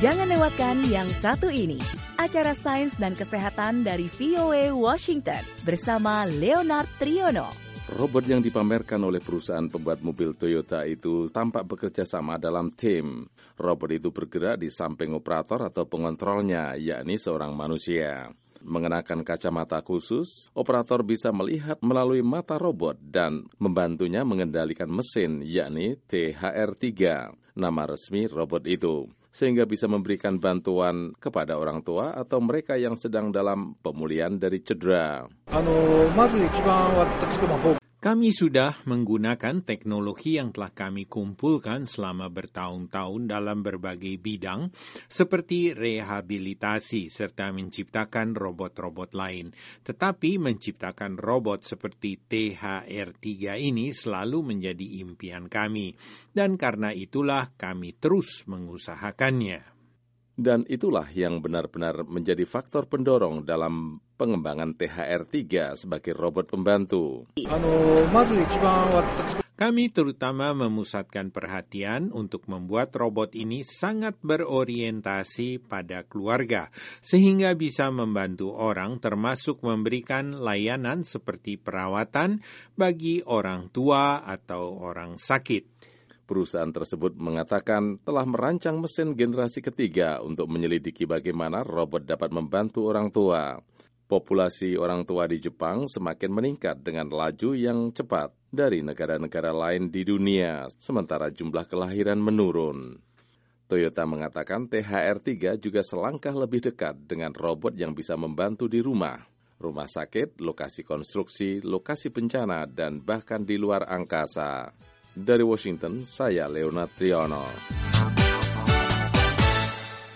Jangan lewatkan yang satu ini, acara sains dan kesehatan dari VOA Washington bersama Leonard Triono. Robot yang dipamerkan oleh perusahaan pembuat mobil Toyota itu tampak bekerja sama dalam tim. Robot itu bergerak di samping operator atau pengontrolnya, yakni seorang manusia. Mengenakan kacamata khusus, operator bisa melihat melalui mata robot dan membantunya mengendalikan mesin, yakni THR-3, nama resmi robot itu, sehingga bisa memberikan bantuan kepada orang tua atau mereka yang sedang dalam pemulihan dari cedera. Kami sudah menggunakan teknologi yang telah kami kumpulkan selama bertahun-tahun dalam berbagai bidang, seperti rehabilitasi serta menciptakan robot-robot lain. Tetapi menciptakan robot seperti THR-3 ini selalu menjadi impian kami, dan karena itulah kami terus mengusahakannya. Dan itulah yang benar-benar menjadi faktor pendorong dalam pengembangan THR-3 sebagai robot pembantu. Kami terutama memusatkan perhatian untuk membuat robot ini sangat berorientasi pada keluarga, sehingga bisa membantu orang termasuk memberikan layanan seperti perawatan bagi orang tua atau orang sakit. Perusahaan tersebut mengatakan telah merancang mesin generasi ketiga untuk menyelidiki bagaimana robot dapat membantu orang tua. Populasi orang tua di Jepang semakin meningkat dengan laju yang cepat dari negara-negara lain di dunia, sementara jumlah kelahiran menurun. Toyota mengatakan THR-3 juga selangkah lebih dekat dengan robot yang bisa membantu di rumah sakit, lokasi konstruksi, lokasi bencana, dan bahkan di luar angkasa. Dari Washington, saya Leonard Triono.